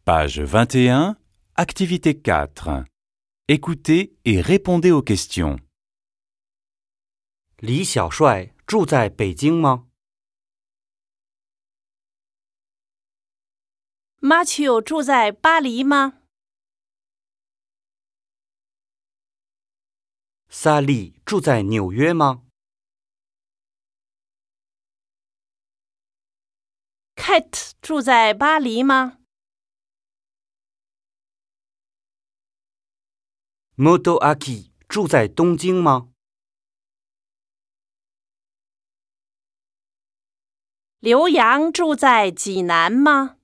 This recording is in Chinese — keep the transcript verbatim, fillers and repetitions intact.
Page vingt et un, activité quatre. Écoutez et répondez aux questions. 李小帅住在北京吗？ Matthew 住在巴黎吗？ 萨莉住在纽约吗？ Kate 住在巴黎吗？ Motoaki 住在东京吗？ 刘洋住在济南吗？